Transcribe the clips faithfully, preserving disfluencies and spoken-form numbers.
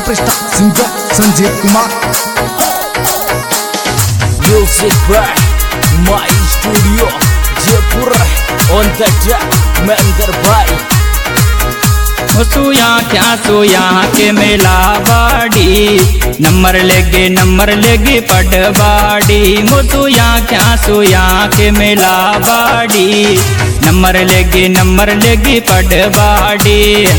Superstar singer Sanjeev Kumar. Music by My Studio Jaipur on the track Mahendra Bhai. सुया क्या सुया के मेला बाड़ी नंबर लेगे नंबर लेगी पटवाड़ी। मुसुया क्या सुया के मेला बाड़ी नंबर लेगी नंबर लेगी पटवाड़ी।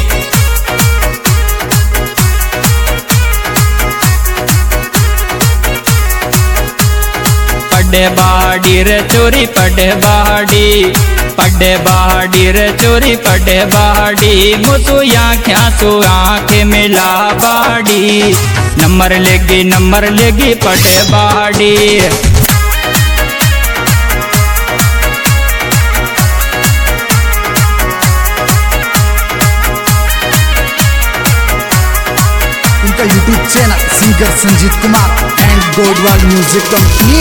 पढ़े बाड़ी रे चोरी पढ़े बाड़ी पढ़े बाड़ी रे चोरी पढ़े बाड़ी। मुसुया क्या सुआ के मिला बाड़ी नंबर लेगी नंबर लेगी पढ़े बाड़ी। इनका YouTube channel singer Sanjeev Kumar and Godwal music company.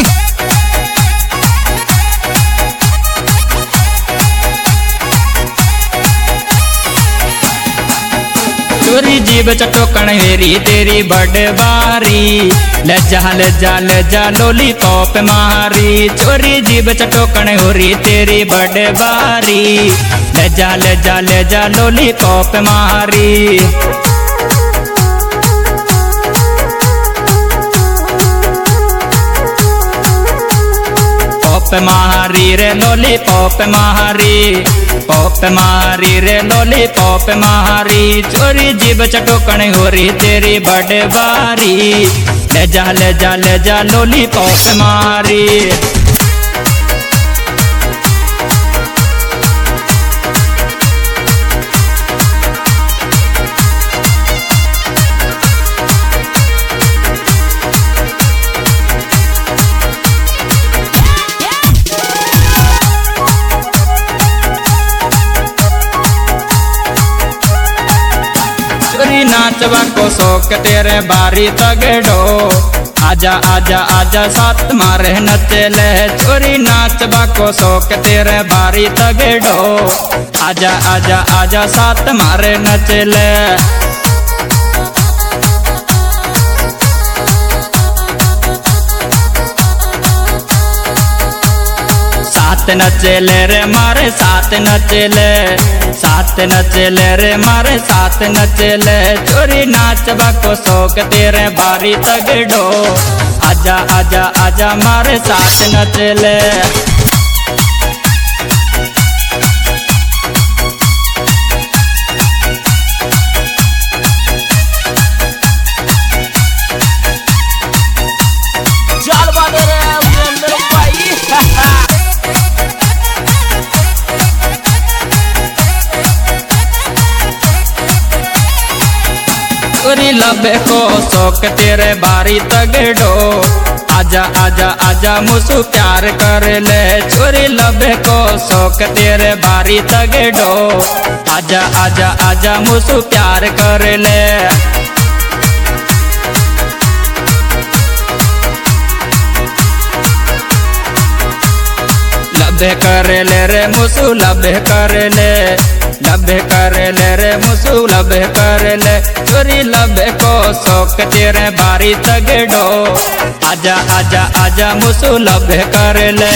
चोरी जीव चटोकण हेरी तेरी बड़बारी लज्जा लज्जा लज्जा लोली पॉप मारी। चोरी जीव चटोकण होरी तेरी बड़बारी लज्जा लज्जा लज्जा लोली पॉप मारी। पॉप मारी रे लोली पॉप मारी पॉप मारी रे लोली पॉप मारी। चोरी जीव चटोकण होरी तेरी बड़बारी लजा लजा लजा लोली पॉप मारी। नाचवा को शौक तेरे बारी तगड़ो आजा आजा आजा साथ मारे नचले। चोरी नाचवा को शौक तेरे बारी तगड़ो आजा आजा आजा साथ मारे नचले। साथ नचले रे मारे साथ नचले साथ नचले रे मारे साथ नचले। चोरी नाचवा को शौक तेरे बारी तगड़ो आजा आजा आजा मारे साथ नचले। चोरी लबे को शौक तेरे बारी तगड़ो आजा आजा आजा मुसु प्यार कर ले। चोरी लबे को शौक तेरे बारी तगड़ो आजा आजा आजा मुसु प्यार कर ले। लबे कर ले रे मुसु लबे कर ले लबे कर ले रे मुसु लबे कर ले। चोरी लबे को शौक तेरे बारी तगड़ो आजा आजा आजा मुसु लबे कर ले।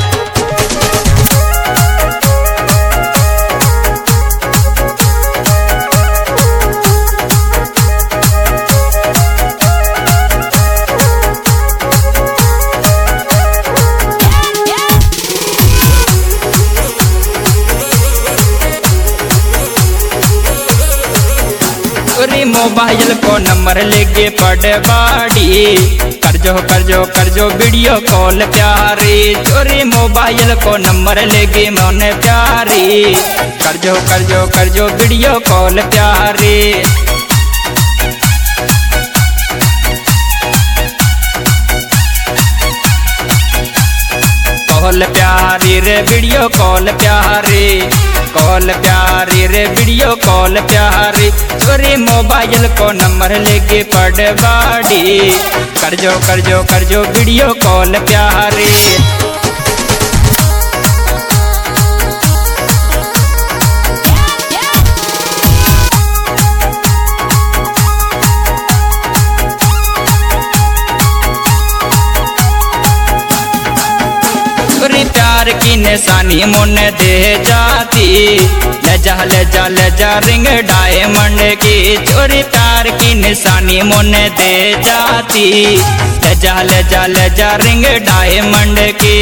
चोरी मोबाइल को नंबर लेके पटवाड़ी करजो करजो करजो वीडियो कॉल प्यारी। चोरी मोबाइल को नंबर लेके मोने प्यारी करजो करजो करजो वीडियो कॉल प्यारी। कॉल प्यारी रे वीडियो कॉल प्यारी कॉल प्यारी रे वीडियो कॉल प्यारी। चोरी मोबाइल को नंबर लेके पटवाड़ी करजो करजो करजो वीडियो कॉल प्यारी। निशानी मुन दे जाती। ले जा ले जा ले जा रिंग डायमंड की चोरी प्यार की निशानी मुन दे जाती। ले जा ले जा ले जा रिंग डायमंड की।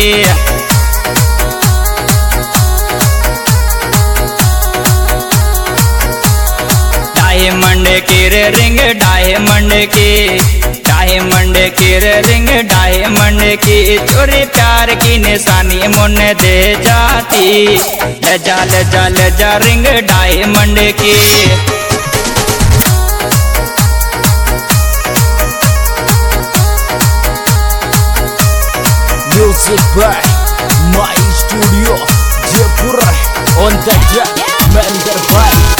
डायमंड की रे रिंग डायमंड की, डायमंड की रे रिंग डायमंड की चोरी प्यार की निशानी मुन दे जाती। ले जा ले जा ले जा रिंग डायमंड की। Music by My Studio Jaipur. On the track Mender Bhai.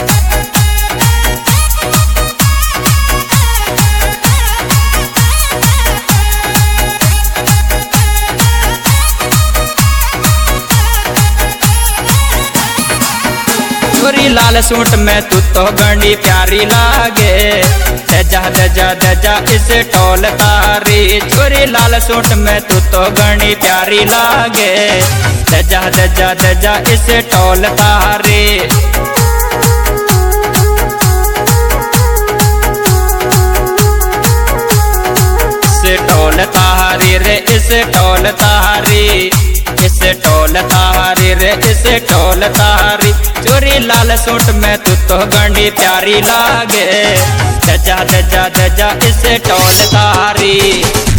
चोरी लाल सूट में तू तो गंडी प्यारी लागे। दजा दजा दजा इस टोल तारी। चोरी लाल सूट में तू तो गंडी प्यारी लागे। दजा दजा दजा इस टोल तारी। इस टोल तारी रे इस टोल तारी, इस टोल तारी रे इस टोल तारी। चोरी लाल सूट में तू तो गंडी प्यारी लागे। दजा दजा दजा इस टोल तारी।